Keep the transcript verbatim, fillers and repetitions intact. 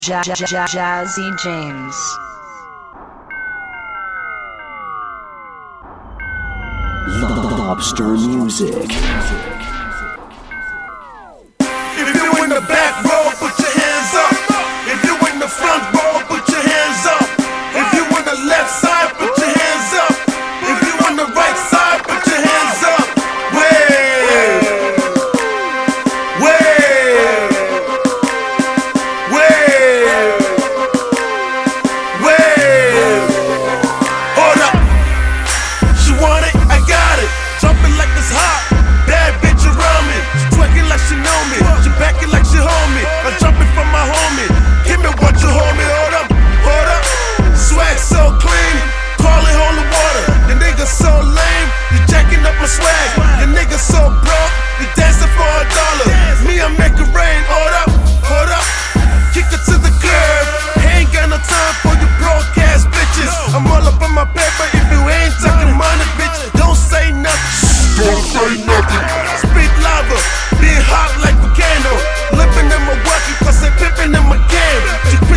Ja- ja- ja- Jazzy James. Lobster Music. If you in the back row, put your hands up. If you in the front row, put your hands up. If you on the left side, put your hands up. If you on the right side, put your hands up. Way, way, way, way. Hold up. She want it, I got it. Jumping like it's hot. Bad bitch around me. She twerking like she know me. She backing like she hold me. I'm jumping from my homie. Give me what you hold me. Hold up, hold up. Swag so clean. Call it holy water. Your nigga so lame. You jacking up my swag. Your nigga so broke. You dancing for a dollar. Me, I make it rain. Hold up, hold up. Kick it to the curb. Ain't got no time for you broke ass bitches. I'm all up on my paper. If you ain't talking money, bitch, don't say nothing. Don't say nothing. Speak louder. Being hot like volcano. Living in my walkie cause I'm pimping in my game. She